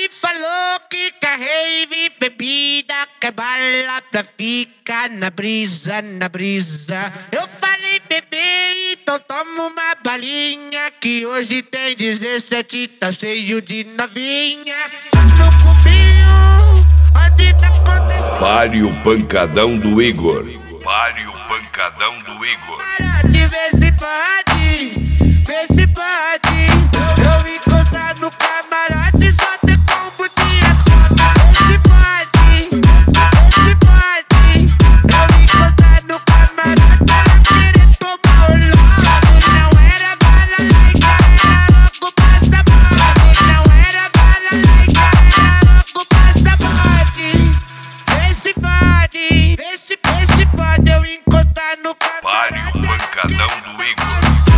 me falou que rave, bebida, que bala pra ficar na brisa, na brisa. Eu falei, bebê, então toma uma balinha, que hoje tem 17, tá cheio de novinha. No cubinho, onde tá acontecendo? Pare o pancadão do Igor. Pare o pancadão do Igor. Vê se pode, vê se pode. Eu encostar no camarote, só ter combo de ascota. Vê se pode, vê se pode. Eu encostar no camarote, ela querer tomar o logo. Não era bala laica, era logo passaporte. Não era bala laica, era logo passaporte. Vê se pode, vê se pode. Eu encostar no camarote. Pare o pancadão do Igor.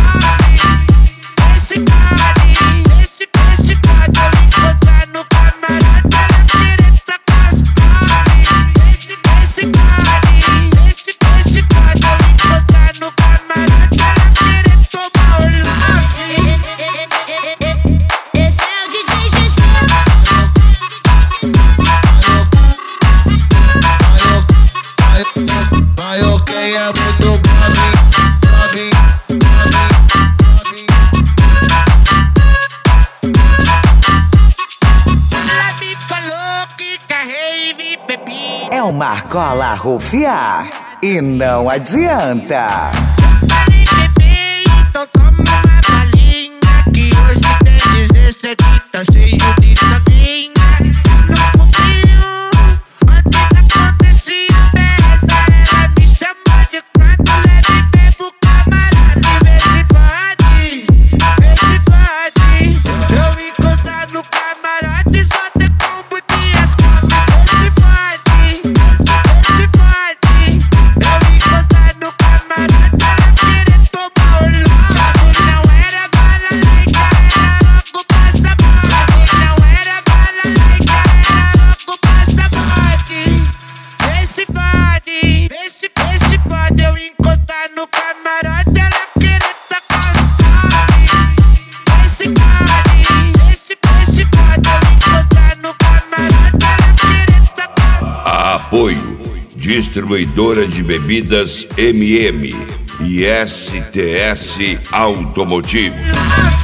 É uma cola rufiar e não adianta. Falei, bebê, então toma uma balinha, que hoje tem 17, tá cheio de novinha. No cubinho, onde tá acontecendo festa, ela me chamou de quatro, leve e bebo camarada. Vê se pode, vê se pode. Eu encostar no camarote, só ter combo de ascota. Vê se pode, vê se pode. Eu encostar no camarote, ela querer tomar o logo. Não era bala laica, era logo passaporte. Não era bala laica, era logo passaporte. Vê se pode, vê se pode. Eu encostar no camarote, ela querer tacar o sobe. Vê se pode, vê se pode. Eu encostar no camarote, ela querer tacar o sobe. Apoio. Distribuidora de bebidas MM e STS Automotivo.